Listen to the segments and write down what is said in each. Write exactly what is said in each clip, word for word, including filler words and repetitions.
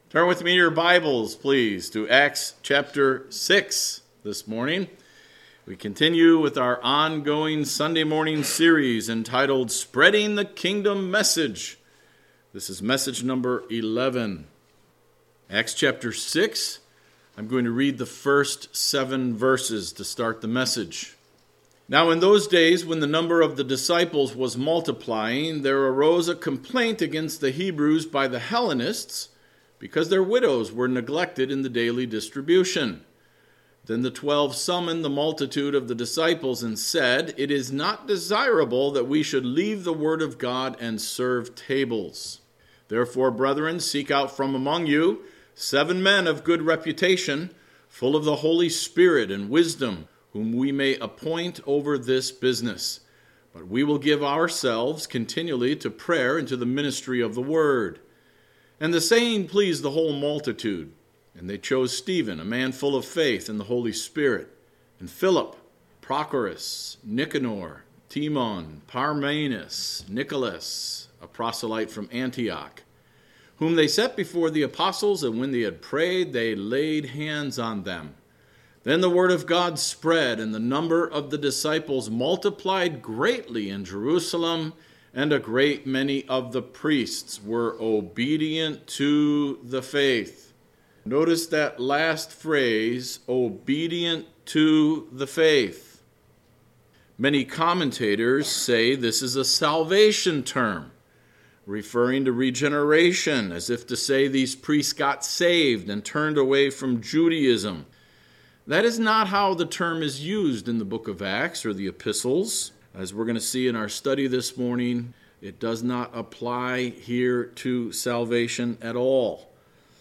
Turn with me your Bibles, please, to Acts chapter six this morning. We continue with our ongoing Sunday morning series entitled Spreading the Kingdom Message. This is message number eleven. Acts chapter six, I'm going to read the first seven verses to start the message. Now in those days, when the number of the disciples was multiplying, there arose a complaint against the Hebrews by the Hellenists, because their widows were neglected in the daily distribution. Then the twelve summoned the multitude of the disciples and said, It is not desirable that we should leave the word of God and serve tables. Therefore, brethren, seek out from among you seven men of good reputation, full of the Holy Spirit and wisdom, whom we may appoint over this business. But we will give ourselves continually to prayer and to the ministry of the word. And the saying pleased the whole multitude. And they chose Stephen, a man full of faith and the Holy Spirit, and Philip, Prochorus, Nicanor, Timon, Parmenas, Nicholas, a proselyte from Antioch, whom they set before the apostles, and when they had prayed, they laid hands on them. Then the word of God spread, and the number of the disciples multiplied greatly in Jerusalem, and a great many of the priests were obedient to the faith. Notice that last phrase, obedient to the faith. Many commentators say this is a salvation term, referring to regeneration, as if to say these priests got saved and turned away from Judaism. That is not how the term is used in the book of Acts or the epistles. As we're going to see in our study this morning, it does not apply here to salvation at all.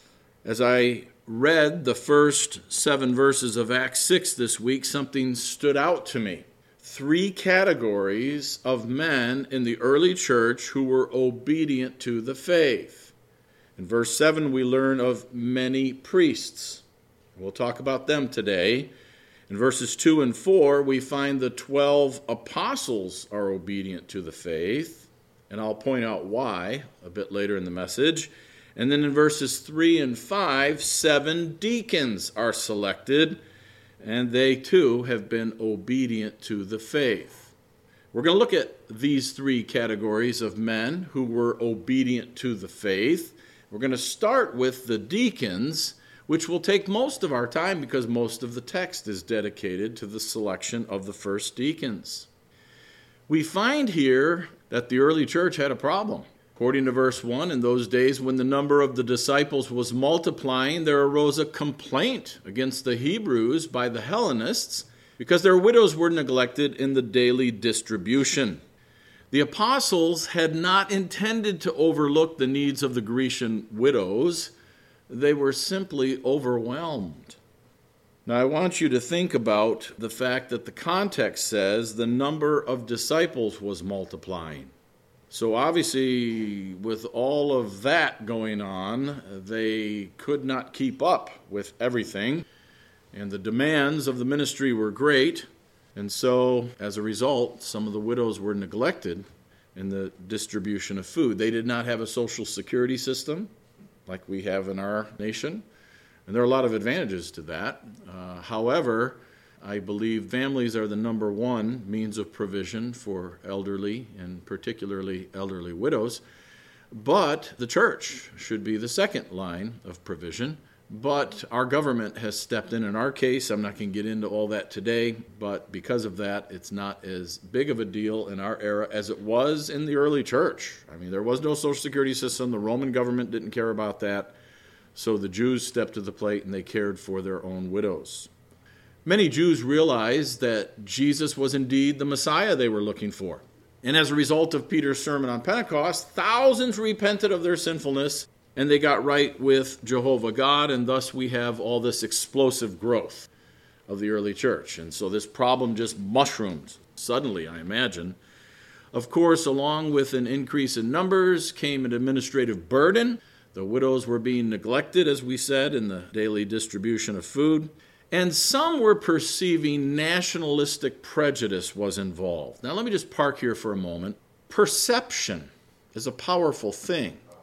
As I read the first seven verses of Acts six this week, something stood out to me. Three categories of men in the early church who were obedient to the faith. In verse seven, we learn of many priests. We'll talk about them today. In verses two and four, we find the twelve apostles are obedient to the faith, and I'll point out why a bit later in the message. And then in verses three and five, seven deacons are selected, and they too have been obedient to the faith. We're going to look at these three categories of men who were obedient to the faith. We're going to start with the deacons, which will take most of our time because most of the text is dedicated to the selection of the first deacons. We find here that the early church had a problem. According to verse one, in those days when the number of the disciples was multiplying, there arose a complaint against the Hebrews by the Hellenists because their widows were neglected in the daily distribution. The apostles had not intended to overlook the needs of the Grecian widows. They were simply overwhelmed. Now, I want you to think about the fact that the context says the number of disciples was multiplying. So obviously, with all of that going on, they could not keep up with everything, and the demands of the ministry were great, and so, as a result, some of the widows were neglected in the distribution of food. They did not have a social security system like we have in our nation. And there are a lot of advantages to that. Uh, however, I believe families are the number one means of provision for elderly and particularly elderly widows. But the church should be the second line of provision. But our government has stepped in in our case. I'm not going to get into all that today, but because of that, it's not as big of a deal in our era as it was in the early church. I mean, there was no social security system. The Roman government didn't care about that. So the Jews stepped to the plate and they cared for their own widows. Many Jews realized that Jesus was indeed the Messiah they were looking for. And as a result of Peter's sermon on Pentecost, thousands repented of their sinfulness and they got right with Jehovah God, and thus we have all this explosive growth of the early church. And so this problem just mushroomed suddenly, I imagine. Of course, along with an increase in numbers came an administrative burden. The widows were being neglected, as we said, in the daily distribution of food. And some were perceiving nationalistic prejudice was involved. Now let me just park here for a moment. Perception is a powerful thing.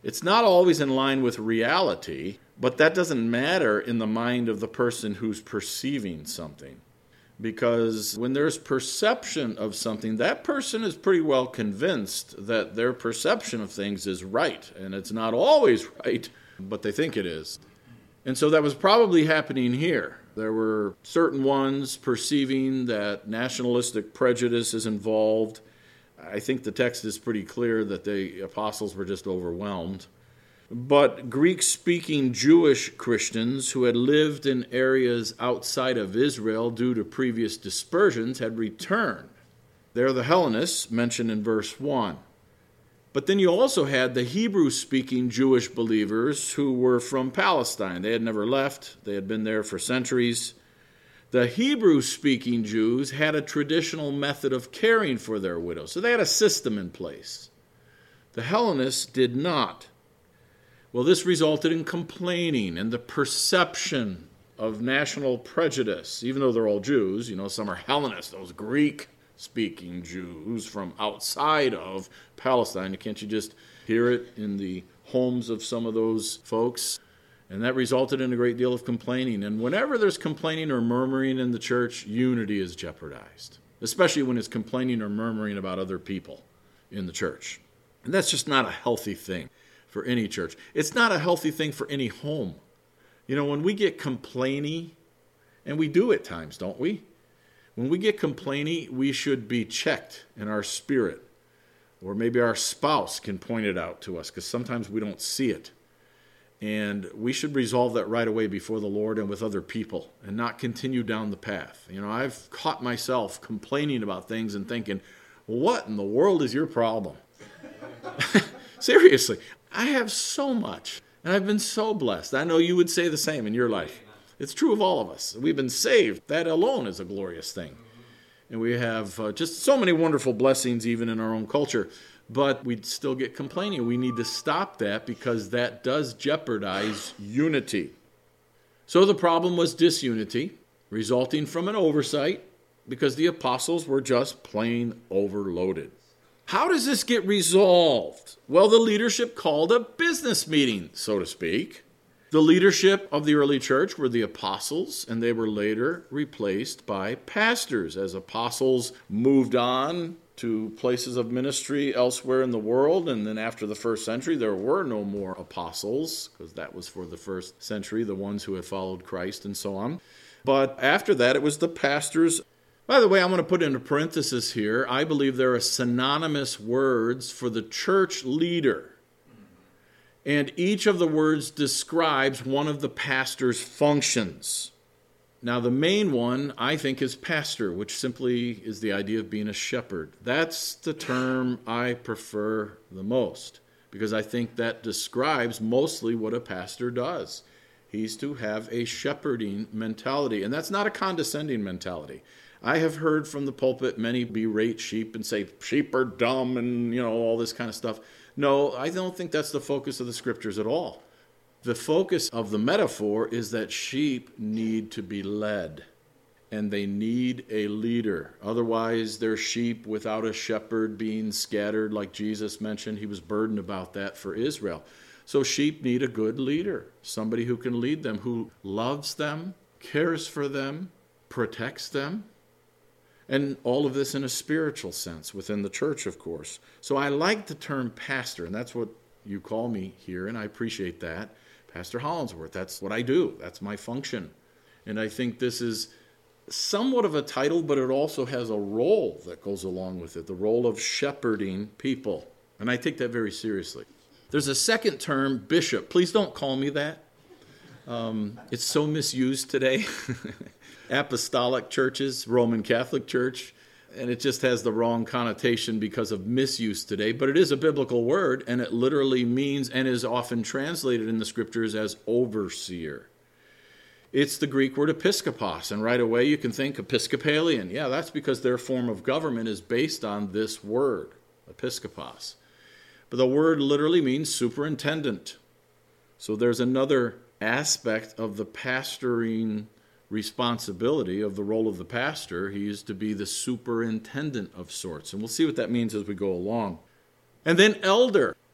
It's not always in line with reality, but that doesn't matter in the mind of the person who's perceiving something. Because when there's perception of something, that person is pretty well convinced that their perception of things is right. And it's not always right, but they think it is. And so that was probably happening here. There were certain ones perceiving that nationalistic prejudice is involved. I think the text is pretty clear that the apostles were just overwhelmed. But Greek-speaking Jewish Christians who had lived in areas outside of Israel due to previous dispersions had returned. They're the Hellenists mentioned in verse one. But then you also had the Hebrew-speaking Jewish believers who were from Palestine. They had never left. They had been there for centuries. The Hebrew-speaking Jews had a traditional method of caring for their widows. So they had a system in place. The Hellenists did not. Well, this resulted in complaining and the perception of national prejudice, even though they're all Jews. You know, some are Hellenists, those Greek-speaking Jews from outside of Palestine. Can't you just hear it in the homes of some of those folks? And that resulted in a great deal of complaining. And whenever there's complaining or murmuring in the church, unity is jeopardized, especially when it's complaining or murmuring about other people in the church. And that's just not a healthy thing for any church. It's not a healthy thing for any home. You know, when we get complainy, and we do at times, don't we? When we get complainy, we should be checked in our spirit. Or maybe our spouse can point it out to us, because sometimes we don't see it. And we should resolve that right away before the Lord and with other people, and not continue down the path. You know, I've caught myself complaining about things and thinking, what in the world is your problem? Seriously, I have so much, and I've been so blessed. I know you would say the same in your life. It's true of all of us. We've been saved. That alone is a glorious thing. And we have uh, just so many wonderful blessings even in our own culture. But we still get complaining. We need to stop that because that does jeopardize unity. So the problem was disunity, resulting from an oversight, because the apostles were just plain overloaded. How does this get resolved? Well, the leadership called a business meeting, so to speak. The leadership of the early church were the apostles, and they were later replaced by pastors as apostles moved on to places of ministry elsewhere in the world. And then after the first century, there were no more apostles, because that was for the first century, the ones who had followed Christ and so on. But after that, it was the pastors. By the way, I'm going to put in a parenthesis here. I believe there are synonymous words for the church leader. And each of the words describes one of the pastor's functions. Now, the main one, I think, is pastor, which simply is the idea of being a shepherd. That's the term I prefer the most, because I think that describes mostly what a pastor does. He's to have a shepherding mentality, and that's not a condescending mentality. I have heard from the pulpit many berate sheep and say, sheep are dumb and, you know, all this kind of stuff. No, I don't think that's the focus of the scriptures at all. The focus of the metaphor is that sheep need to be led, and they need a leader. Otherwise, they're sheep without a shepherd, being scattered, like Jesus mentioned. He was burdened about that for Israel. So sheep need a good leader, somebody who can lead them, who loves them, cares for them, protects them. And all of this in a spiritual sense within the church, of course. So I like the term pastor, and that's what you call me here, and I appreciate that. Pastor Hollinsworth, that's what I do. That's my function. And I think this is somewhat of a title, but it also has a role that goes along with it, the role of shepherding people. And I take that very seriously. There's a second term, bishop. Please don't call me that. Um, it's so misused today. Apostolic churches, Roman Catholic Church, and it just has the wrong connotation because of misuse today. But it is a biblical word, and it literally means and is often translated in the scriptures as overseer. It's the Greek word episkopos, and right away you can think Episcopalian. Yeah, that's because their form of government is based on this word, episkopos. But the word literally means superintendent. So there's another aspect of the pastoring responsibility of the role of the pastor. He is to be the superintendent of sorts. And we'll see what that means as we go along. And then elder.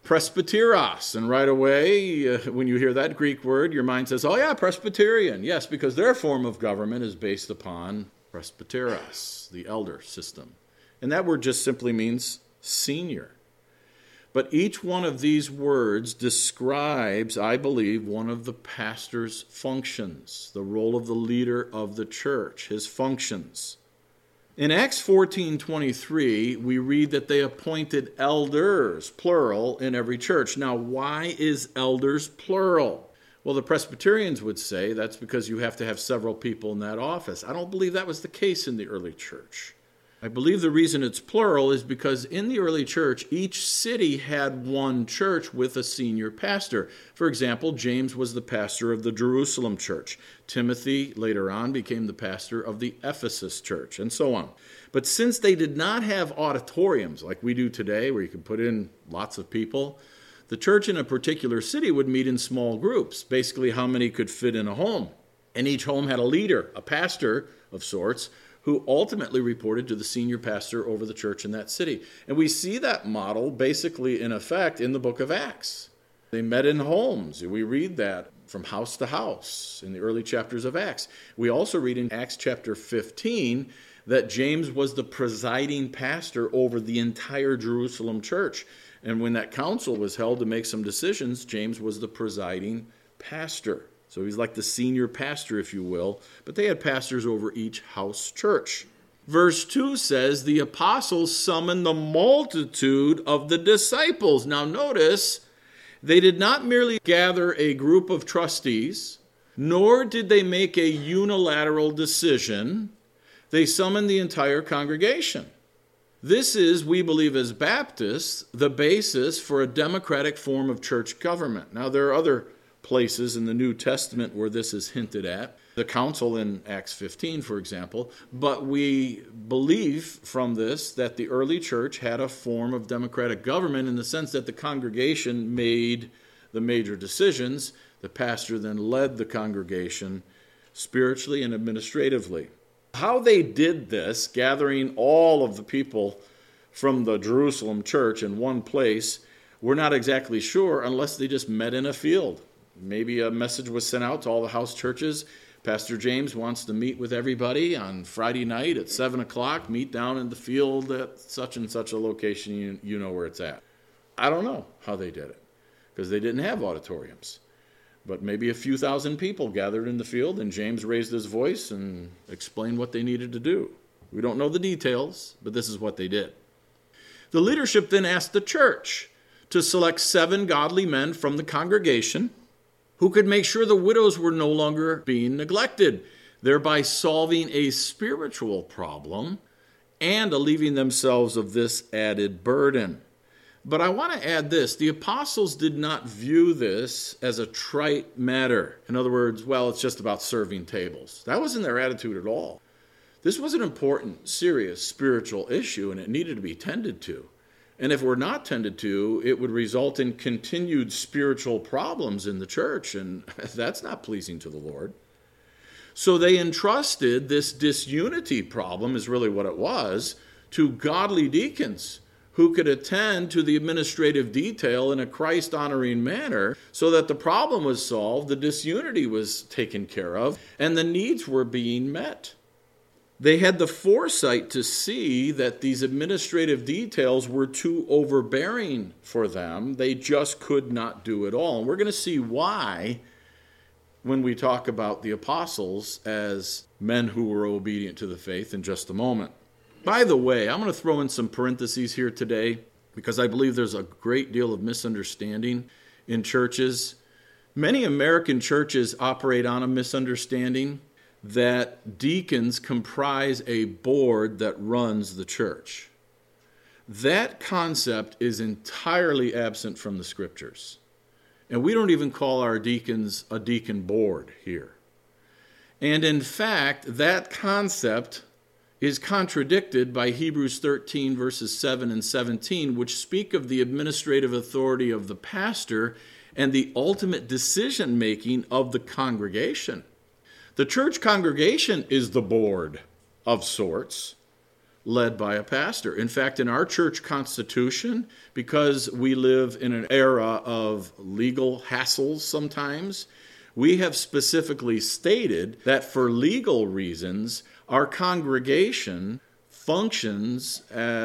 presbyteros. And right away, uh, when you hear that Greek word, your mind says, oh yeah, Presbyterian. Yes, because their form of government is based upon presbyteros, the elder system. And that word just simply means senior. But each one of these words describes, I believe, one of the pastor's functions, the role of the leader of the church, his functions. In Acts fourteen twenty-three, we read that they appointed elders, plural, in every church. Now, why is elders plural? Well, the Presbyterians would say that's because you have to have several people in that office. I don't believe that was the case in the early church. I believe the reason it's plural is because in the early church, each city had one church with a senior pastor. For example, James was the pastor of the Jerusalem church. Timothy, later on, became the pastor of the Ephesus church, and so on. But since they did not have auditoriums like we do today, where you can put in lots of people, the church in a particular city would meet in small groups, basically how many could fit in a home. And each home had a leader, a pastor of sorts, who ultimately reported to the senior pastor over the church in that city. And we see that model basically in effect in the book of Acts. They met in homes. We read that from house to house in the early chapters of Acts. We also read in Acts chapter fifteen that James was the presiding pastor over the entire Jerusalem church. And when that council was held to make some decisions, James was the presiding pastor. So he's like the senior pastor, if you will, but they had pastors over each house church. Verse two says, the apostles summoned the multitude of the disciples. Now notice, they did not merely gather a group of trustees, nor did they make a unilateral decision. They summoned the entire congregation. This is, we believe as Baptists, the basis for a democratic form of church government. Now there are other places in the New Testament where this is hinted at. The council in Acts fifteen, for example. But we believe from this that the early church had a form of democratic government in the sense that the congregation made the major decisions. The pastor then led the congregation spiritually and administratively. How they did this, gathering all of the people from the Jerusalem church in one place, we're not exactly sure unless they just met in a field. Maybe a message was sent out to all the house churches. Pastor James wants to meet with everybody on Friday night at seven o'clock. Meet down in the field at such and such a location. You, you know where it's at. I don't know how they did it because they didn't have auditoriums. But maybe a few thousand people gathered in the field and James raised his voice and explained what they needed to do. We don't know the details, but this is what they did. The leadership then asked the church to select seven godly men from the congregation who could make sure the widows were no longer being neglected, thereby solving a spiritual problem and alleviating themselves of this added burden. But I want to add this. The apostles did not view this as a trite matter. In other words, well, it's just about serving tables. That wasn't their attitude at all. This was an important, serious spiritual issue, and it needed to be tended to. And if we're not tended to, it would result in continued spiritual problems in the church, and that's not pleasing to the Lord. So they entrusted this disunity problem, is really what it was, to godly deacons who could attend to the administrative detail in a Christ-honoring manner so that the problem was solved, the disunity was taken care of, and the needs were being met. They had the foresight to see that these administrative details were too overbearing for them. They just could not do it all. And we're going to see why when we talk about the apostles as men who were obedient to the faith in just a moment. By the way, I'm going to throw in some parentheses here today because I believe there's a great deal of misunderstanding in churches. Many American churches operate on a misunderstanding that deacons comprise a board that runs the church. That concept is entirely absent from the scriptures. And we don't even call our deacons a deacon board here. And in fact, that concept is contradicted by Hebrews thirteen, verses seven and seventeen, which speak of the administrative authority of the pastor and the ultimate decision-making of the congregation. The church congregation is the board of sorts, led by a pastor. In fact, in our church constitution, because we live in an era of legal hassles sometimes, we have specifically stated that for legal reasons, our congregation functions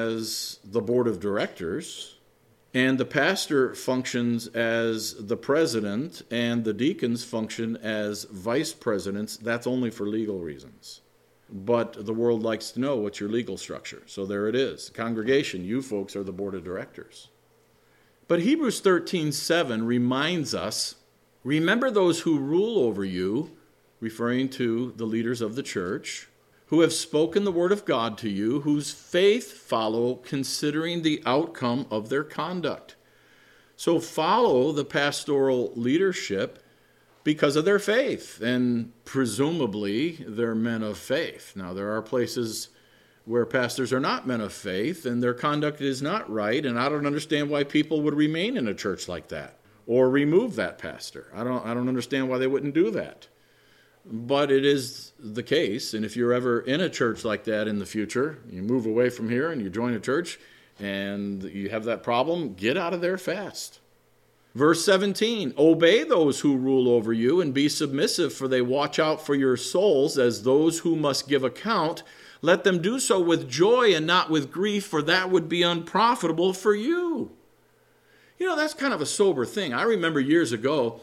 as the board of directors, and the pastor functions as the president, and the deacons function as vice presidents. That's only for legal reasons. But the world likes to know what's your legal structure. So there it is. Congregation, you folks are the board of directors. But Hebrews thirteen seven reminds us, remember those who rule over you, referring to the leaders of the church, who have spoken the word of God to you, whose faith follow, considering the outcome of their conduct. So follow the pastoral leadership because of their faith, and presumably they're men of faith. Now, there are places where pastors are not men of faith, and their conduct is not right, and I don't understand why people would remain in a church like that or remove that pastor. I don't, I don't understand why they wouldn't do that. But it is the case, and if you're ever in a church like that in the future, you move away from here and you join a church and you have that problem, get out of there fast. Verse seventeen, obey those who rule over you and be submissive, for they watch out for your souls as those who must give account. Let them do so with joy and not with grief, for that would be unprofitable for you. You know, that's kind of a sober thing. I remember years ago,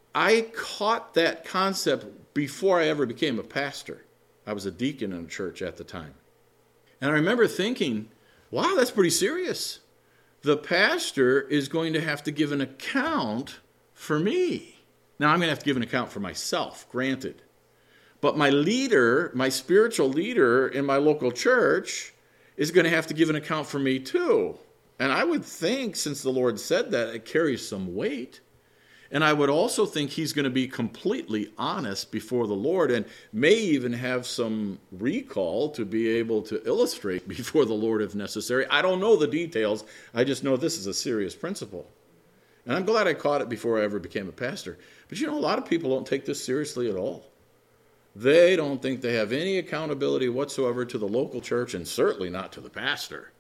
I caught that concept before I ever became a pastor. I was a deacon in a church at the time. And I remember thinking, wow, that's pretty serious. The pastor is going to have to give an account for me. Now, I'm going to have to give an account for myself, granted. But my leader, my spiritual leader in my local church, is going to have to give an account for me too. And I would think, since the Lord said that, it carries some weight. And I would also think he's going to be completely honest before the Lord and may even have some recall to be able to illustrate before the Lord if necessary. I don't know the details. I just know this is a serious principle. And I'm glad I caught it before I ever became a pastor. But you know, a lot of people don't take this seriously at all. They don't think they have any accountability whatsoever to the local church, and certainly not to the pastor.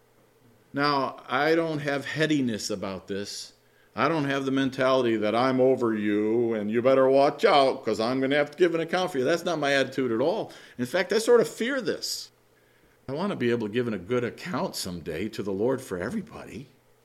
Now, I don't have headiness about this. I don't have the mentality that I'm over you and you better watch out because I'm going to have to give an account for you. That's not my attitude at all. In fact, I sort of fear this. I want to be able to give a good account someday to the Lord for everybody.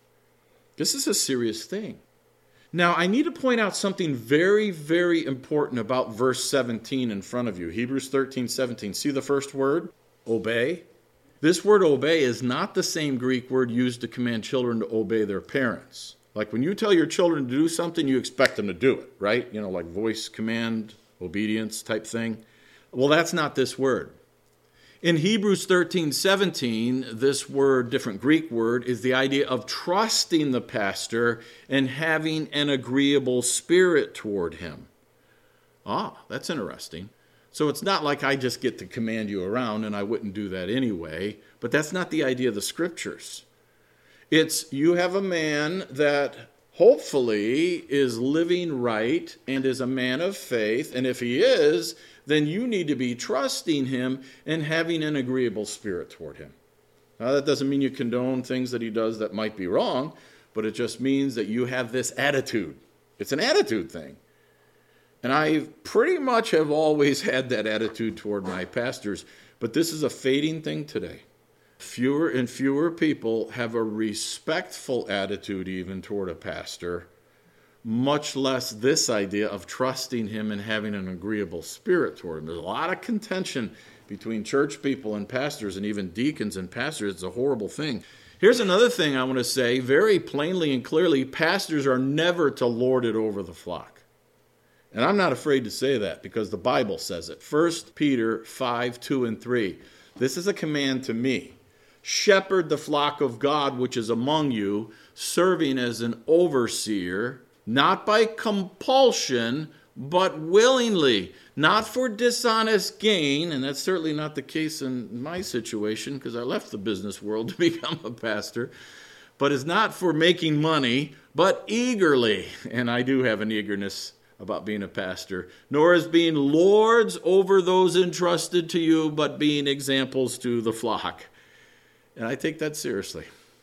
This is a serious thing. Now, I need to point out something very, very important about verse seventeen in front of you. Hebrews thirteen seventeen. See the first word? Obey. This word obey is not the same Greek word used to command children to obey their parents. Like when you tell your children to do something, you expect them to do it, right? You know, like voice command, obedience type thing. Well, that's not this word. In Hebrews thirteen seventeen, this word, different Greek word, is the idea of trusting the pastor and having an agreeable spirit toward him. Ah, that's interesting. So it's not like I just get to command you around, and I wouldn't do that anyway, but that's not the idea of the scriptures. It's you have a man that hopefully is living right and is a man of faith, and if he is, then you need to be trusting him and having an agreeable spirit toward him. Now, that doesn't mean you condone things that he does that might be wrong, but it just means that you have this attitude. It's an attitude thing. And I pretty much have always had that attitude toward my pastors, but this is a fading thing today. Fewer and fewer people have a respectful attitude even toward a pastor, much less this idea of trusting him and having an agreeable spirit toward him. There's a lot of contention between church people and pastors, and even deacons and pastors. It's a horrible thing. Here's another thing I want to say very plainly and clearly. Pastors are never to lord it over the flock. And I'm not afraid to say that because the Bible says it. First Peter five, two and three. This is a command to me. Shepherd the flock of God which is among you, serving as an overseer, not by compulsion, but willingly, not for dishonest gain, and that's certainly not the case in my situation because I left the business world to become a pastor, but it's not for making money, but eagerly, and I do have an eagerness about being a pastor, nor as being lords over those entrusted to you, but being examples to the flock. And I take that seriously.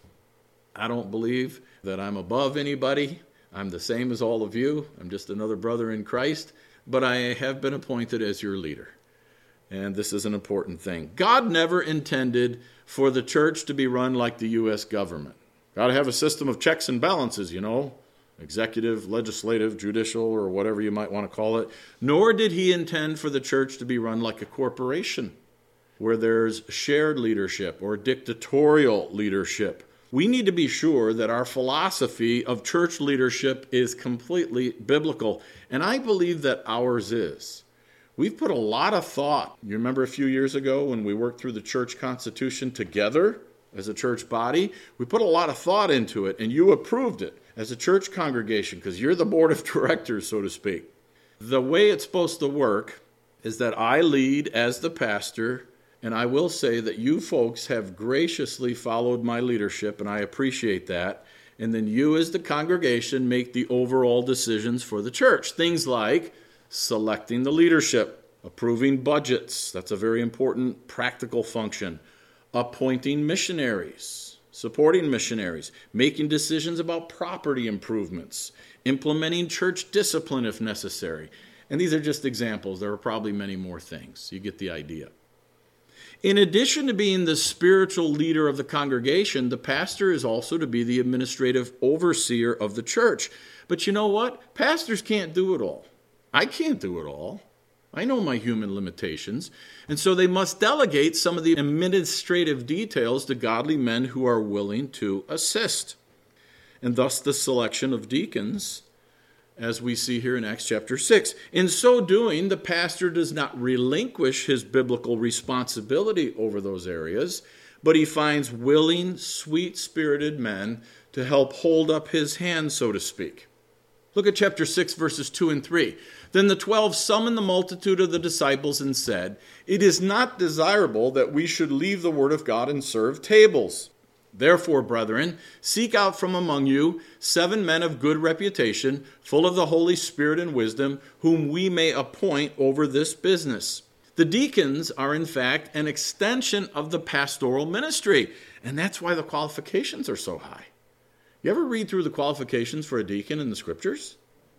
I don't believe that I'm above anybody. I'm the same as all of you. I'm just another brother in Christ. But I have been appointed as your leader. And this is an important thing. God never intended for the church to be run like the U S government. Got to have a system of checks and balances, you know, executive, legislative, judicial, or whatever you might want to call it. Nor did he intend for the church to be run like a corporation where there's shared leadership or dictatorial leadership. We need to be sure that our philosophy of church leadership is completely biblical. And I believe that ours is. We've put a lot of thought. You remember a few years ago when we worked through the church constitution together as a church body? We put a lot of thought into it, and you approved it as a church congregation because you're the board of directors, so to speak. The way it's supposed to work is that I lead as the pastor, and I will say that you folks have graciously followed my leadership, and I appreciate that. And then you as the congregation make the overall decisions for the church. Things like selecting the leadership, approving budgets. That's a very important practical function. Appointing missionaries, supporting missionaries, making decisions about property improvements, implementing church discipline if necessary. And these are just examples. There are probably many more things. You get the idea. In addition to being the spiritual leader of the congregation, the pastor is also to be the administrative overseer of the church. But you know what? Pastors can't do it all. I can't do it all. I know my human limitations. And so they must delegate some of the administrative details to godly men who are willing to assist. And thus the selection of deacons, as we see here in Acts chapter six. In so doing, the pastor does not relinquish his biblical responsibility over those areas, but he finds willing, sweet-spirited men to help hold up his hand, so to speak. Look at chapter six, verses two and three. Then the twelve summoned the multitude of the disciples and said, "It is not desirable that we should leave the word of God and serve tables. Therefore, brethren, seek out from among you seven men of good reputation, full of the Holy Spirit and wisdom, whom we may appoint over this business." The deacons are, in fact, an extension of the pastoral ministry, and that's why the qualifications are so high. You ever read through the qualifications for a deacon in the Scriptures?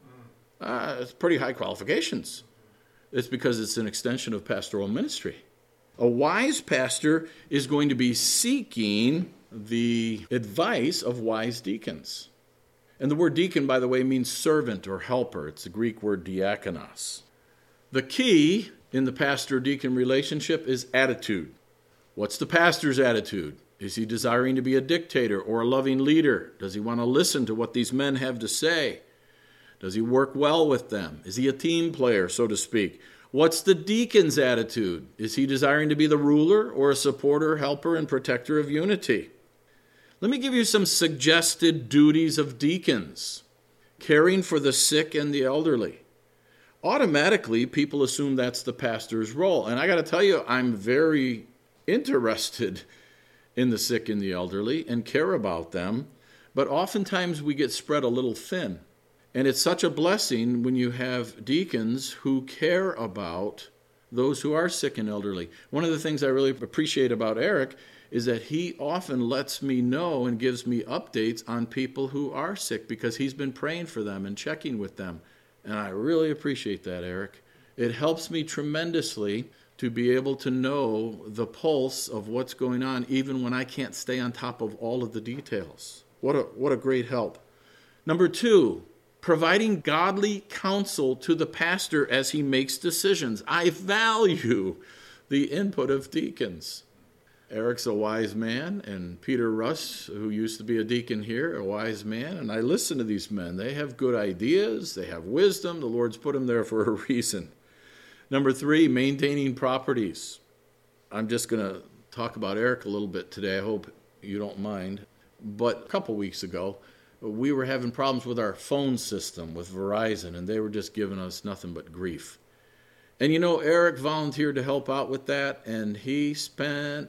Uh, it's pretty high qualifications. It's because it's an extension of pastoral ministry. A wise pastor is going to be seeking the advice of wise deacons. And the word deacon, by the way, means servant or helper. It's the Greek word diakonos. The key in the pastor-deacon relationship is attitude. What's the pastor's attitude? Is he desiring to be a dictator or a loving leader? Does he want to listen to what these men have to say? Does he work well with them? Is he a team player, so to speak? What's the deacon's attitude? Is he desiring to be the ruler or a supporter, helper, and protector of unity? Let me give you some suggested duties of deacons. Caring for the sick and the elderly. Automatically, people assume that's the pastor's role. And I got to tell you, I'm very interested in the sick and the elderly and care about them. But oftentimes we get spread a little thin. And it's such a blessing when you have deacons who care about those who are sick and elderly. One of the things I really appreciate about Eric is that he often lets me know and gives me updates on people who are sick because he's been praying for them and checking with them. And I really appreciate that, Eric. It helps me tremendously to be able to know the pulse of what's going on even when I can't stay on top of all of the details. What a, what a great help. Number two, providing godly counsel to the pastor as he makes decisions. I value the input of deacons. Eric's a wise man, and Peter Russ, who used to be a deacon here, a wise man, and I listen to these men. They have good ideas. They have wisdom. The Lord's put them there for a reason. Number three, maintaining properties. I'm just going to talk about Eric a little bit today. I hope you don't mind. But a couple weeks ago, we were having problems with our phone system with Verizon, and they were just giving us nothing but grief. And you know, Eric volunteered to help out with that, and he spent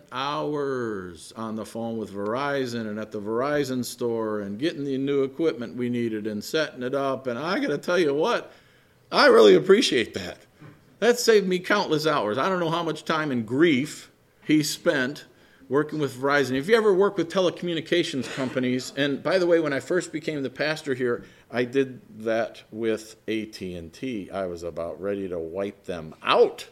hours on the phone with Verizon and at the Verizon store and getting the new equipment we needed and setting it up. And I got to tell you what, I really appreciate that. That saved me countless hours. I don't know how much time and grief he spent, working with Verizon. If you ever work with telecommunications companies, and by the way, when I first became the pastor here, I did that with A T and T. I was about ready to wipe them out.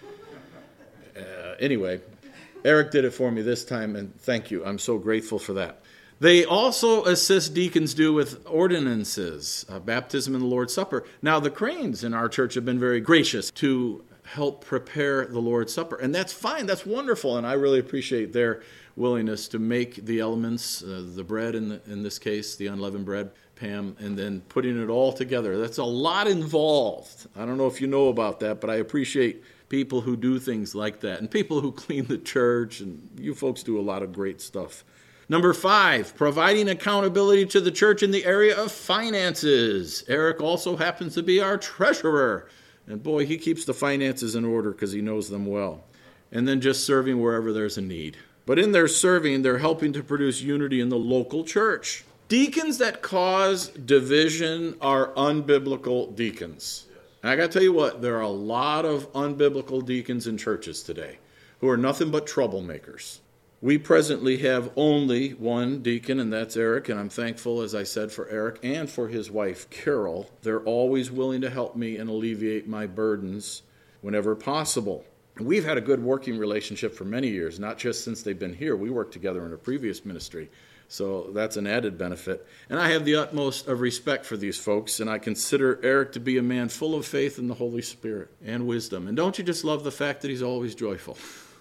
Uh, anyway, Eric did it for me this time, and thank you. I'm so grateful for that. They also assist deacons do with ordinances, uh, baptism and the Lord's Supper. Now, the Cranes in our church have been very gracious to help prepare the Lord's Supper. And that's fine. That's wonderful. And I really appreciate their willingness to make the elements, uh, the bread in, the, in this case, the unleavened bread, Pam, and then putting it all together. That's a lot involved. I don't know if you know about that, but I appreciate people who do things like that and people who clean the church. And you folks do a lot of great stuff. Number five, providing accountability to the church in the area of finances. Eric also happens to be our treasurer. And boy, he keeps the finances in order because he knows them well. And then just serving wherever there's a need. But in their serving, they're helping to produce unity in the local church. Deacons that cause division are unbiblical deacons. And I got to tell you what, there are a lot of unbiblical deacons in churches today who are nothing but troublemakers. We presently have only one deacon, and that's Eric, and I'm thankful, as I said, for Eric and for his wife, Carol. They're always willing to help me and alleviate my burdens whenever possible. We've had a good working relationship for many years, not just since they've been here. We worked together in a previous ministry, so that's an added benefit. And I have the utmost of respect for these folks, and I consider Eric to be a man full of faith in the Holy Spirit and wisdom. And don't you just love the fact that he's always joyful?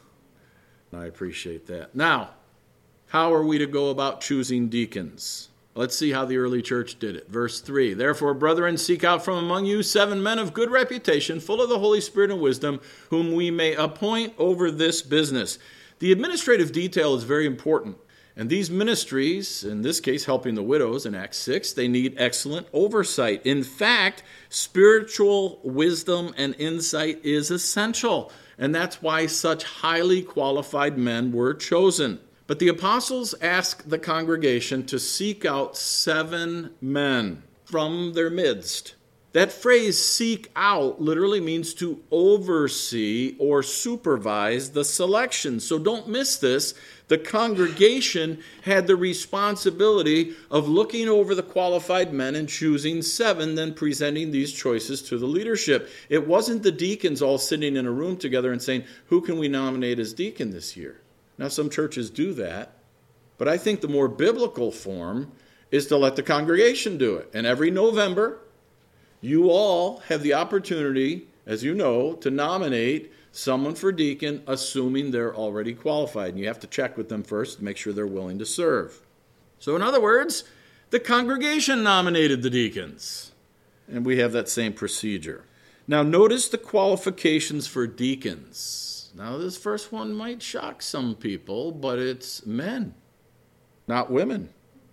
I appreciate that. Now, how are we to go about choosing deacons? Let's see how the early church did it. Verse three, therefore, brethren, seek out from among you seven men of good reputation, full of the Holy Spirit and wisdom, whom we may appoint over this business. The administrative detail is very important. And these ministries, in this case, helping the widows in Acts six, they need excellent oversight. In fact, spiritual wisdom and insight is essential. And that's why such highly qualified men were chosen. But the apostles asked the congregation to seek out seven men from their midst. That phrase, seek out, literally means to oversee or supervise the selection. So don't miss this. The congregation had the responsibility of looking over the qualified men and choosing seven, then presenting these choices to the leadership. It wasn't the deacons all sitting in a room together and saying, who can we nominate as deacon this year? Now, some churches do that, but I think the more biblical form is to let the congregation do it. And every November, you all have the opportunity, as you know, to nominate someone for deacon, assuming they're already qualified. And you have to check with them first to make sure they're willing to serve. So in other words, the congregation nominated the deacons. And we have that same procedure. Now notice the qualifications for deacons. Now this first one might shock some people, but it's men, not women.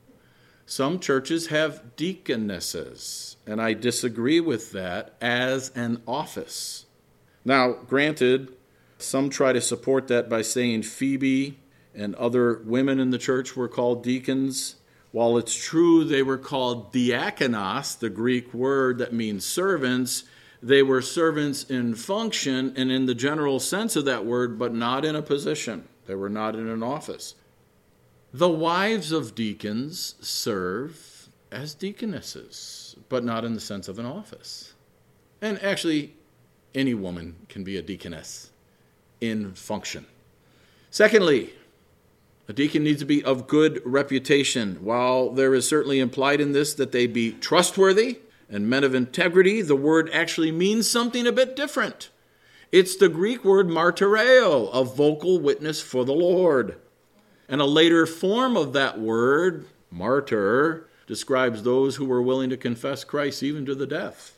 Some churches have deaconesses, and I disagree with that as an office. Now, granted, some try to support that by saying Phoebe and other women in the church were called deacons. While it's true they were called diakonos, the Greek word that means servants, they were servants in function and in the general sense of that word, but not in a position. They were not in an office. The wives of deacons serve as deaconesses, but not in the sense of an office. And actually, any woman can be a deaconess in function. Secondly, a deacon needs to be of good reputation. While there is certainly implied in this that they be trustworthy and men of integrity, the word actually means something a bit different. It's the Greek word martyreo, a vocal witness for the Lord. And a later form of that word, martyr, describes those who were willing to confess Christ even to the death.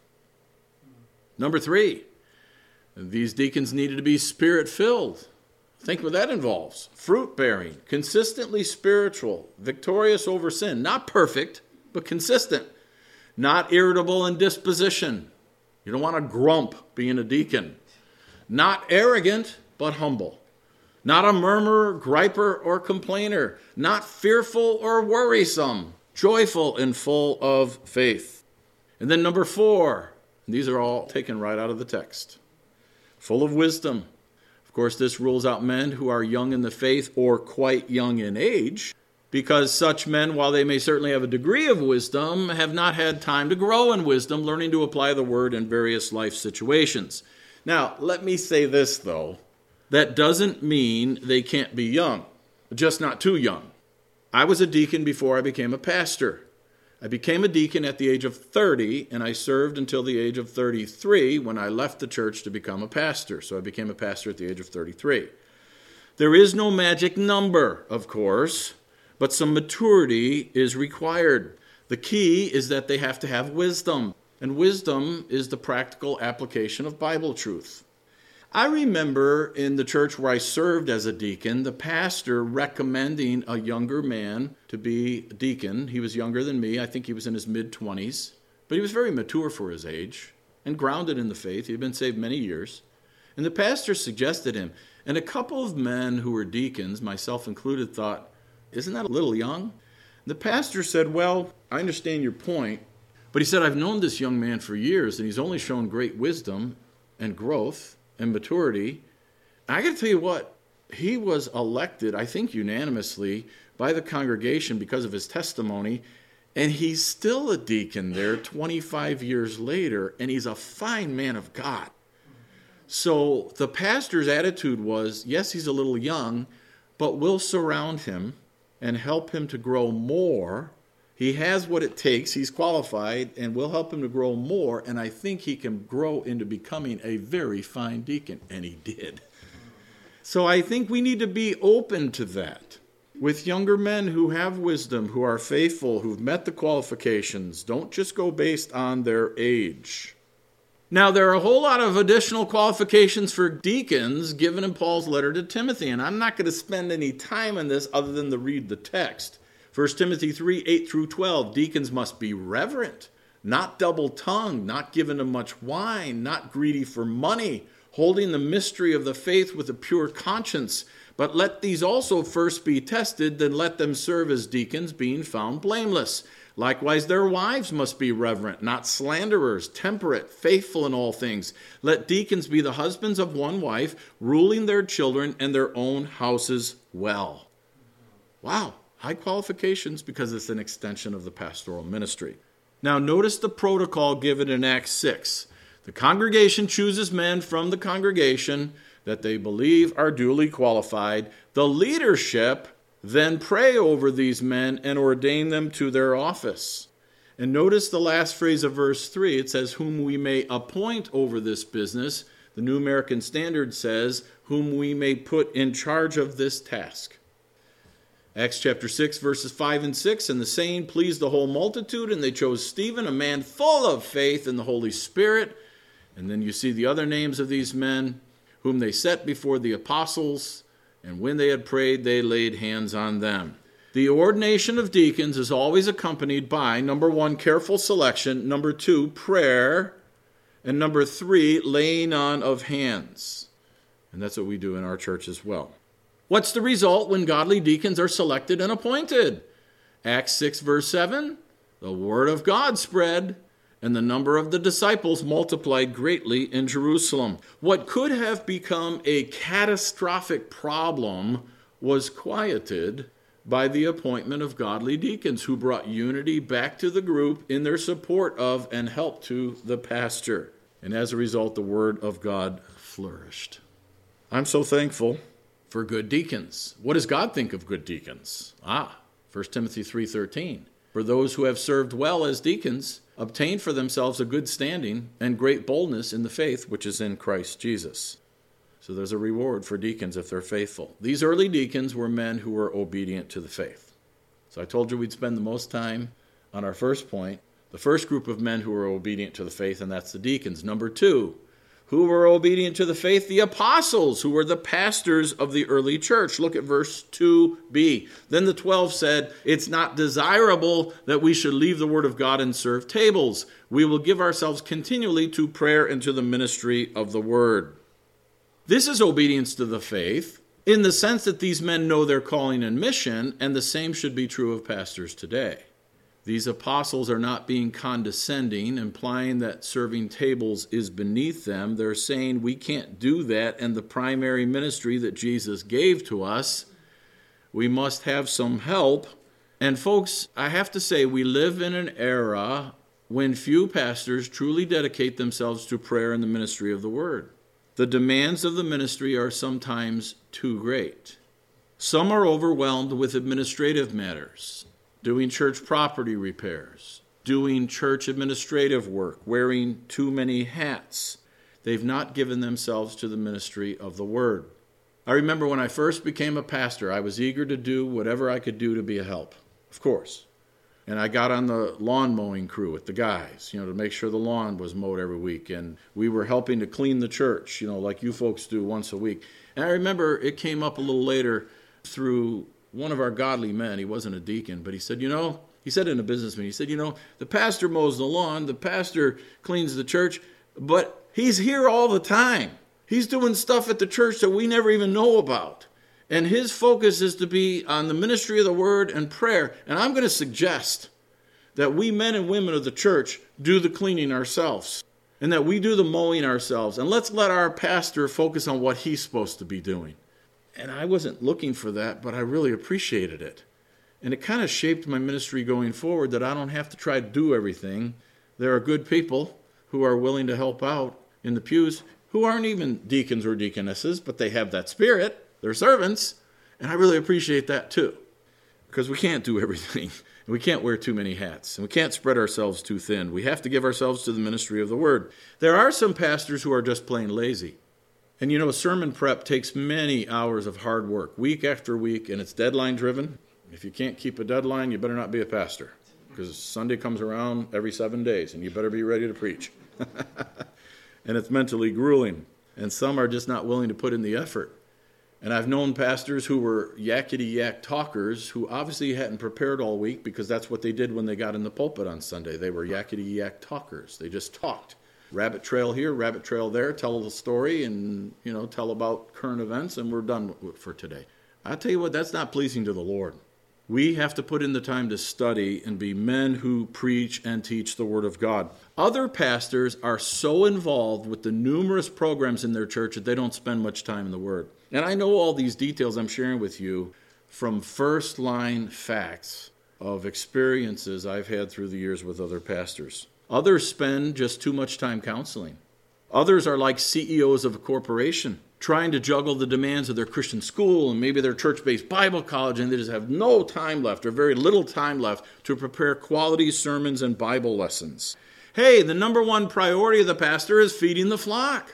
Number three, these deacons needed to be spirit-filled. Think what that involves. Fruit-bearing, consistently spiritual, victorious over sin. Not perfect, but consistent. Not irritable in disposition. You don't want to grump being a deacon. Not arrogant, but humble. Not a murmurer, griper, or complainer. Not fearful or worrisome. Joyful and full of faith. And then number four, and these are all taken right out of the text. Full of wisdom. Of course, this rules out men who are young in the faith or quite young in age, because such men, while they may certainly have a degree of wisdom, have not had time to grow in wisdom, learning to apply the word in various life situations. Now, let me say this, though. That doesn't mean they can't be young, just not too young. I was a deacon before I became a pastor. I became a deacon at the age of thirty, and I served until the age of thirty-three when I left the church to become a pastor. So I became a pastor at the age of thirty-three. There is no magic number, of course, but some maturity is required. The key is that they have to have wisdom, and wisdom is the practical application of Bible truth. I remember in the church where I served as a deacon, the pastor recommending a younger man to be a deacon. He was younger than me. I think he was in his mid-twenties, but he was very mature for his age and grounded in the faith. He had been saved many years. And the pastor suggested him. And a couple of men who were deacons, myself included, thought, isn't that a little young? The pastor said, well, I understand your point, but he said, I've known this young man for years, and he's only shown great wisdom and growth and maturity. I got to tell you what, he was elected, I think unanimously, by the congregation because of his testimony, and he's still a deacon there twenty-five years later, and he's a fine man of God. So the pastor's attitude was, yes, he's a little young, but we'll surround him and help him to grow more. He has what it takes. He's qualified, and we'll help him to grow more, and I think he can grow into becoming a very fine deacon, and he did. So I think we need to be open to that. With younger men who have wisdom, who are faithful, who've met the qualifications, don't just go based on their age. Now, there are a whole lot of additional qualifications for deacons given in Paul's letter to Timothy, and I'm not going to spend any time on this other than to read the text. First Timothy three, eight through twelve, deacons must be reverent, not double-tongued, not given to much wine, not greedy for money, holding the mystery of the faith with a pure conscience. But let these also first be tested, then let them serve as deacons, being found blameless. Likewise, their wives must be reverent, not slanderers, temperate, faithful in all things. Let deacons be the husbands of one wife, ruling their children and their own houses well. Wow, high qualifications because it's an extension of the pastoral ministry. Now, notice the protocol given in Acts six. The congregation chooses men from the congregation that they believe are duly qualified. The leadership then pray over these men and ordain them to their office. And notice the last phrase of verse three. It says, whom we may appoint over this business. The New American Standard says, whom we may put in charge of this task. Acts chapter six, verses five and six, and the saying pleased the whole multitude, and they chose Stephen, a man full of faith in the Holy Spirit. And then you see the other names of these men, whom they set before the apostles, and when they had prayed, they laid hands on them. The ordination of deacons is always accompanied by, number one, careful selection, number two, prayer, and number three, laying on of hands. And that's what we do in our church as well. What's the result when godly deacons are selected and appointed? Acts six, verse seven, the word of God spread, and the number of the disciples multiplied greatly in Jerusalem. What could have become a catastrophic problem was quieted by the appointment of godly deacons who brought unity back to the group in their support of and help to the pastor. And as a result, the word of God flourished. I'm so thankful for good deacons. What does God think of good deacons? Ah, First Timothy three thirteen. For those who have served well as deacons, obtain for themselves a good standing and great boldness in the faith which is in Christ Jesus. So there's a reward for deacons if they're faithful. These early deacons were men who were obedient to the faith. So I told you we'd spend the most time on our first point, the first group of men who were obedient to the faith, and that's the deacons. Number two, who were obedient to the faith? The apostles, who were the pastors of the early church. Look at verse two b. Then the twelve said, it's not desirable that we should leave the word of God and serve tables. We will give ourselves continually to prayer and to the ministry of the word. This is obedience to the faith in the sense that these men know their calling and mission, and the same should be true of pastors today. These apostles are not being condescending, implying that serving tables is beneath them. They're saying we can't do that in the primary ministry that Jesus gave to us. We must have some help. And folks, I have to say, we live in an era when few pastors truly dedicate themselves to prayer and the ministry of the word. The demands of the ministry are sometimes too great. Some are overwhelmed with administrative matters, doing church property repairs, doing church administrative work, wearing too many hats. They've not given themselves to the ministry of the word. I remember when I first became a pastor, I was eager to do whatever I could do to be a help, of course. And I got on the lawn mowing crew with the guys, you know, to make sure the lawn was mowed every week. And we were helping to clean the church, you know, like you folks do once a week. And I remember it came up a little later through one of our godly men. He wasn't a deacon, but he said, you know, he said in a business meeting, he said, you know, the pastor mows the lawn, the pastor cleans the church, but he's here all the time. He's doing stuff at the church that we never even know about. And his focus is to be on the ministry of the word and prayer. And I'm going to suggest that we men and women of the church do the cleaning ourselves and that we do the mowing ourselves. And let's let our pastor focus on what he's supposed to be doing. And I wasn't looking for that, but I really appreciated it. And it kind of shaped my ministry going forward that I don't have to try to do everything. There are good people who are willing to help out in the pews who aren't even deacons or deaconesses, but they have that spirit. They're servants. And I really appreciate that too. Because we can't do everything. We can't wear too many hats. And we can't spread ourselves too thin. We have to give ourselves to the ministry of the word. There are some pastors who are just plain lazy. And you know, sermon prep takes many hours of hard work, week after week, and it's deadline driven. If you can't keep a deadline, you better not be a pastor, because Sunday comes around every seven days, and you better be ready to preach. And it's mentally grueling, and some are just not willing to put in the effort. And I've known pastors who were yakety-yak talkers who obviously hadn't prepared all week, because that's what they did when they got in the pulpit on Sunday. They were yakety-yak talkers. They just talked. Rabbit trail here, rabbit trail there, tell the story and, you know, tell about current events, and we're done for today. I'll tell you what, that's not pleasing to the Lord. We have to put in the time to study and be men who preach and teach the Word of God. Other pastors are so involved with the numerous programs in their church that they don't spend much time in the Word. And I know all these details I'm sharing with you from first-line facts of experiences I've had through the years with other pastors. Others spend just too much time counseling. Others are like C E Os of a corporation, trying to juggle the demands of their Christian school and maybe their church-based Bible college, and they just have no time left or very little time left to prepare quality sermons and Bible lessons. Hey, the number one priority of the pastor is feeding the flock.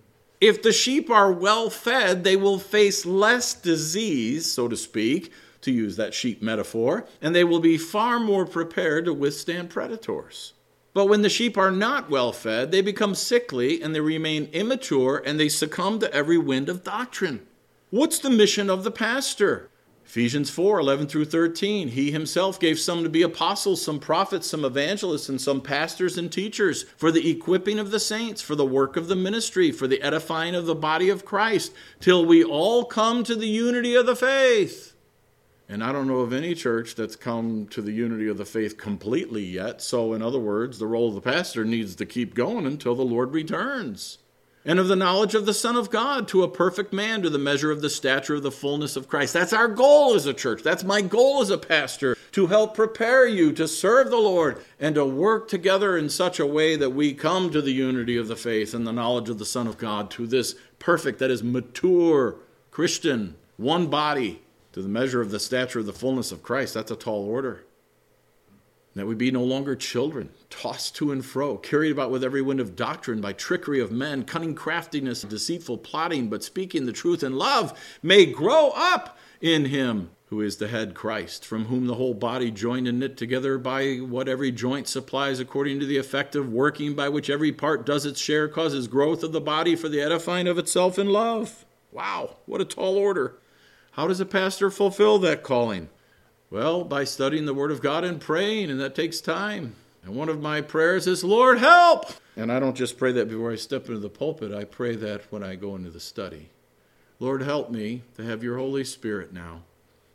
If the sheep are well fed, they will face less disease, so to speak, to use that sheep metaphor, and they will be far more prepared to withstand predators. But when the sheep are not well fed, they become sickly and they remain immature and they succumb to every wind of doctrine. What's the mission of the pastor? Ephesians four, eleven through thirteen. He himself gave some to be apostles, some prophets, some evangelists, and some pastors and teachers for the equipping of the saints, for the work of the ministry, for the edifying of the body of Christ, till we all come to the unity of the faith. And I don't know of any church that's come to the unity of the faith completely yet. So in other words, the role of the pastor needs to keep going until the Lord returns. And of the knowledge of the Son of God, to a perfect man, to the measure of the stature of the fullness of Christ. That's our goal as a church. That's my goal as a pastor, to help prepare you to serve the Lord and to work together in such a way that we come to the unity of the faith and the knowledge of the Son of God, to this perfect, that is mature Christian, one body, to the measure of the stature of the fullness of Christ. That's a tall order. That we be no longer children, tossed to and fro, carried about with every wind of doctrine by trickery of men, cunning craftiness, deceitful plotting, but speaking the truth in love, may grow up in him who is the head, Christ, from whom the whole body joined and knit together by what every joint supplies according to the effective working by which every part does its share, causes growth of the body for the edifying of itself in love. Wow, what a tall order. How does a pastor fulfill that calling? Well, by studying the Word of God and praying, and that takes time. And one of my prayers is, Lord, help! And I don't just pray that before I step into the pulpit. I pray that when I go into the study. Lord, help me to have your Holy Spirit now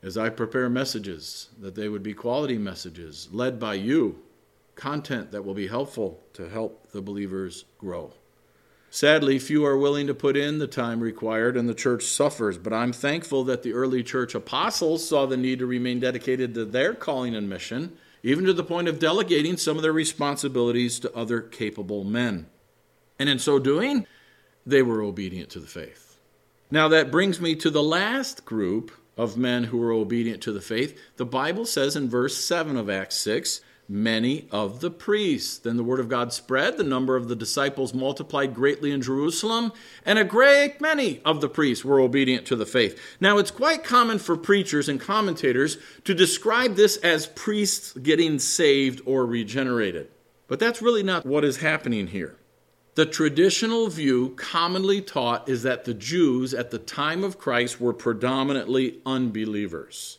as I prepare messages, that they would be quality messages led by you, content that will be helpful to help the believers grow. Sadly, few are willing to put in the time required, and the church suffers. But I'm thankful that the early church apostles saw the need to remain dedicated to their calling and mission, even to the point of delegating some of their responsibilities to other capable men. And in so doing, they were obedient to the faith. Now that brings me to the last group of men who were obedient to the faith. The Bible says in verse seven of Acts six, many of the priests. Then the word of God spread, the number of the disciples multiplied greatly in Jerusalem, and a great many of the priests were obedient to the faith. Now it's quite common for preachers and commentators to describe this as priests getting saved or regenerated. But that's really not what is happening here. The traditional view commonly taught is that the Jews at the time of Christ were predominantly unbelievers.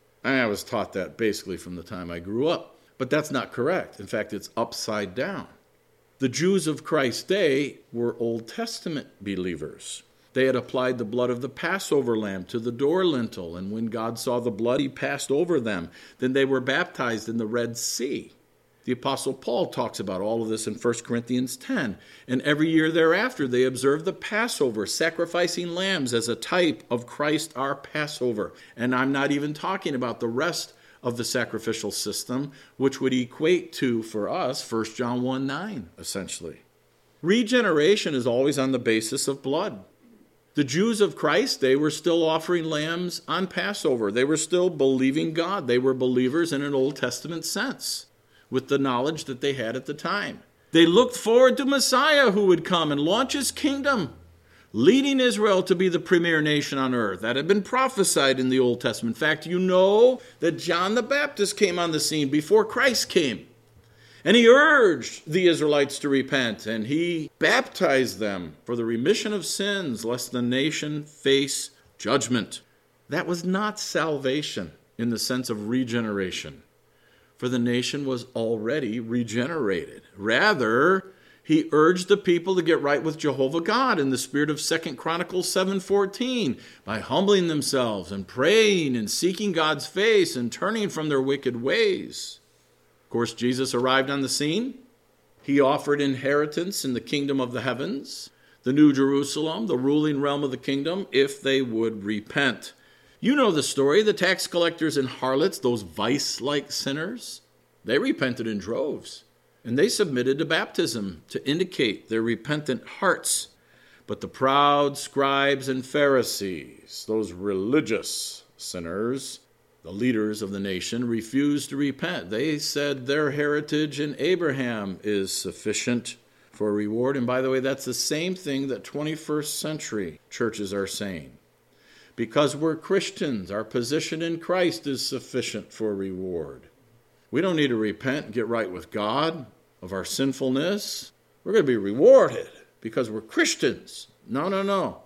I was taught that basically from the time I grew up. But that's not correct. In fact, it's upside down. The Jews of Christ's day were Old Testament believers. They had applied the blood of the Passover lamb to the door lintel, and when God saw the blood, he passed over them. Then they were baptized in the Red Sea. The Apostle Paul talks about all of this in First Corinthians ten. And every year thereafter, they observed the Passover, sacrificing lambs as a type of Christ our Passover. And I'm not even talking about the rest of the sacrificial system, which would equate to, for us, First John one nine, essentially. Regeneration is always on the basis of blood. The Jews of Christ, they were still offering lambs on Passover. They were still believing God. They were believers in an Old Testament sense, with the knowledge that they had at the time. They looked forward to Messiah who would come and launch his kingdom, leading Israel to be the premier nation on earth. That had been prophesied in the Old Testament. In fact, you know that John the Baptist came on the scene before Christ came. And he urged the Israelites to repent, and he baptized them for the remission of sins, lest the nation face judgment. That was not salvation in the sense of regeneration, for the nation was already regenerated. Rather, he urged the people to get right with Jehovah God in the spirit of Second Chronicles seven fourteen by humbling themselves and praying and seeking God's face and turning from their wicked ways. Of course, Jesus arrived on the scene. He offered inheritance in the kingdom of the heavens, the New Jerusalem, the ruling realm of the kingdom, if they would repent. You know the story. The tax collectors and harlots, those vice-like sinners, they repented in droves. And they submitted to baptism to indicate their repentant hearts. But the proud scribes and Pharisees, those religious sinners, the leaders of the nation, refused to repent. They said their heritage in Abraham is sufficient for a reward. And by the way, that's the same thing that twenty-first century churches are saying. Because we're Christians, our position in Christ is sufficient for a reward. We don't need to repent and get right with God of our sinfulness. We're going to be rewarded because we're Christians. No, no, no.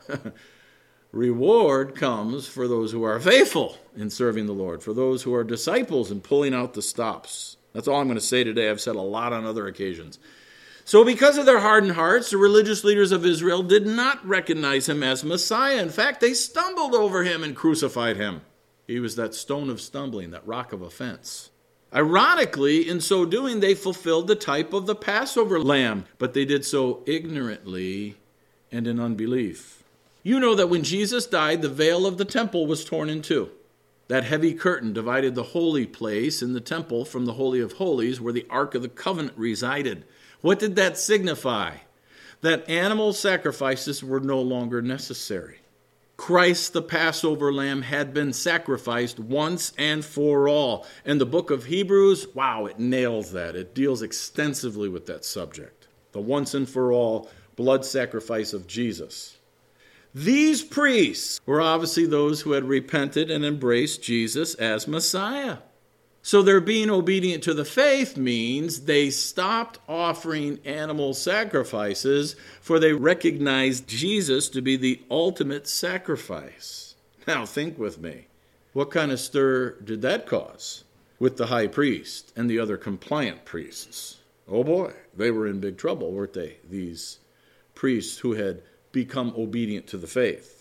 Reward comes for those who are faithful in serving the Lord, for those who are disciples in pulling out the stops. That's all I'm going to say today. I've said a lot on other occasions. So because of their hardened hearts, the religious leaders of Israel did not recognize him as Messiah. In fact, they stumbled over him and crucified him. He was that stone of stumbling, that rock of offense. Ironically, in so doing, they fulfilled the type of the Passover lamb, but they did so ignorantly and in unbelief. You know that when Jesus died, the veil of the temple was torn in two. That heavy curtain divided the holy place in the temple from the Holy of Holies, where the Ark of the Covenant resided. What did that signify? That animal sacrifices were no longer necessary. Christ, the Passover lamb, had been sacrificed once and for all. And the book of Hebrews, wow, it nails that. It deals extensively with that subject. The once and for all blood sacrifice of Jesus. These priests were obviously those who had repented and embraced Jesus as Messiah. So their being obedient to the faith means they stopped offering animal sacrifices, for they recognized Jesus to be the ultimate sacrifice. Now think with me. What kind of stir did that cause with the high priest and the other compliant priests? Oh boy, they were in big trouble, weren't they? These priests who had become obedient to the faith.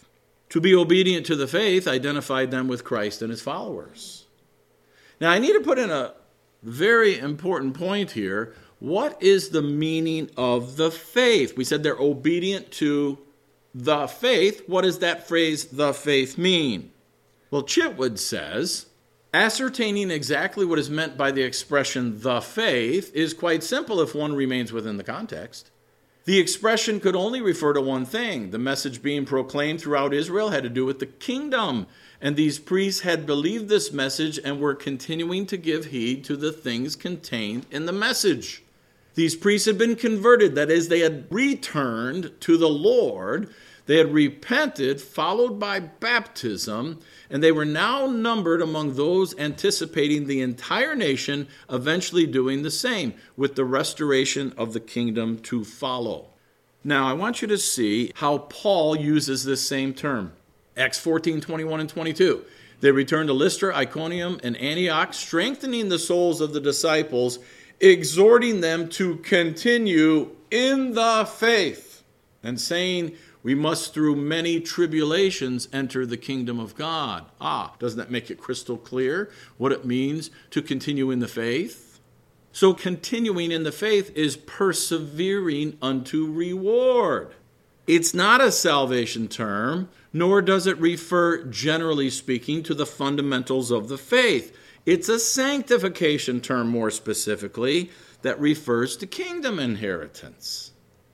To be obedient to the faith identified them with Christ and his followers. Now, I need to put in a very important point here. What is the meaning of the faith? We said they're obedient to the faith. What does that phrase, the faith, mean? Well, Chitwood says, ascertaining exactly what is meant by the expression the faith is quite simple if one remains within the context. The expression could only refer to one thing. The message being proclaimed throughout Israel had to do with the kingdom. And these priests had believed this message and were continuing to give heed to the things contained in the message. These priests had been converted. That is, they had returned to the Lord. They had repented, followed by baptism, and they were now numbered among those anticipating the entire nation eventually doing the same, with the restoration of the kingdom to follow. Now, I want you to see how Paul uses this same term. Acts fourteen, twenty-one and twenty-two. They returned to Lystra, Iconium, and Antioch, strengthening the souls of the disciples, exhorting them to continue in the faith, and saying, we must through many tribulations enter the kingdom of God. Ah, doesn't that make it crystal clear what it means to continue in the faith? So continuing in the faith is persevering unto reward. It's not a salvation term, nor does it refer, generally speaking, to the fundamentals of the faith. It's a sanctification term, more specifically, that refers to kingdom inheritance.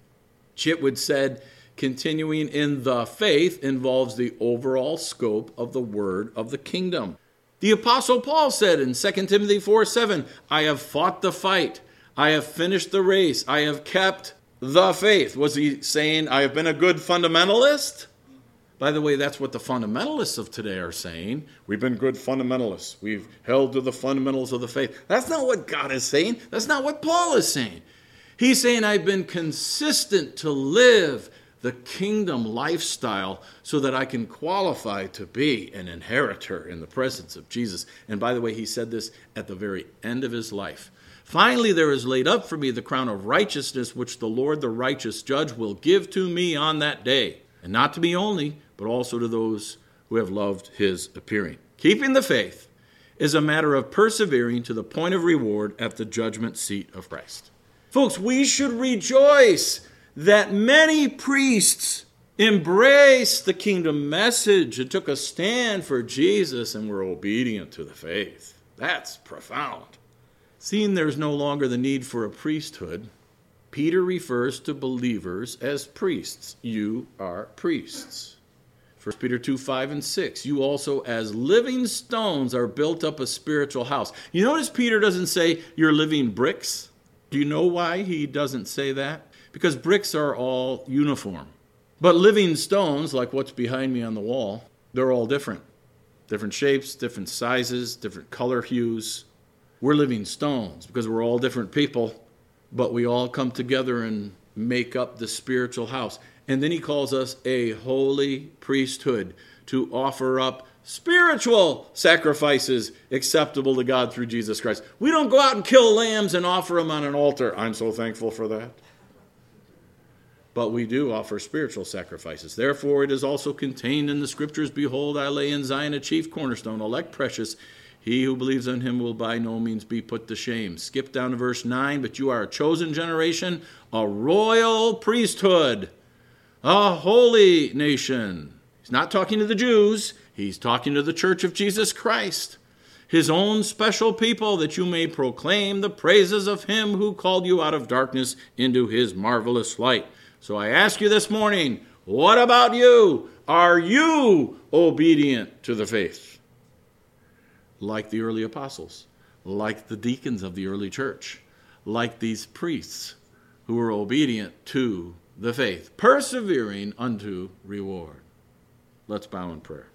Chitwood said, continuing in the faith involves the overall scope of the word of the kingdom. The Apostle Paul said in Second Timothy four seven, I have fought the fight, I have finished the race, I have kept the faith. Was he saying, I have been a good fundamentalist? By the way, that's what the fundamentalists of today are saying. We've been good fundamentalists. We've held to the fundamentals of the faith. That's not what God is saying. That's not what Paul is saying. He's saying, I've been consistent to live the kingdom lifestyle so that I can qualify to be an inheritor in the presence of Jesus. And by the way, he said this at the very end of his life. Finally, there is laid up for me the crown of righteousness, which the Lord, the righteous judge, will give to me on that day. And not to me only, but also to those who have loved his appearing. Keeping the faith is a matter of persevering to the point of reward at the judgment seat of Christ. Folks, we should rejoice that many priests embraced the kingdom message and took a stand for Jesus and were obedient to the faith. That's profound. Seeing there's no longer the need for a priesthood, Peter refers to believers as priests. You are priests. First Peter two, five, and six. You also as living stones are built up a spiritual house. You notice Peter doesn't say you're living bricks. Do you know why he doesn't say that? Because bricks are all uniform. But living stones, like what's behind me on the wall, they're all different. Different shapes, different sizes, different color hues. We're living stones because we're all different people, but we all come together and make up the spiritual house. And then he calls us a holy priesthood to offer up spiritual sacrifices acceptable to God through Jesus Christ. We don't go out and kill lambs and offer them on an altar. I'm so thankful for that. But we do offer spiritual sacrifices. Therefore, it is also contained in the scriptures, behold, I lay in Zion a chief cornerstone, elect precious. He who believes on him will by no means be put to shame. Skip down to verse nine. But you are a chosen generation, a royal priesthood, a holy nation. He's not talking to the Jews. He's talking to the church of Jesus Christ, his own special people, that you may proclaim the praises of him who called you out of darkness into his marvelous light. So I ask you this morning, what about you? Are you obedient to the faith? Like the early apostles, like the deacons of the early church, like these priests who were obedient to the faith, persevering unto reward. Let's bow in prayer.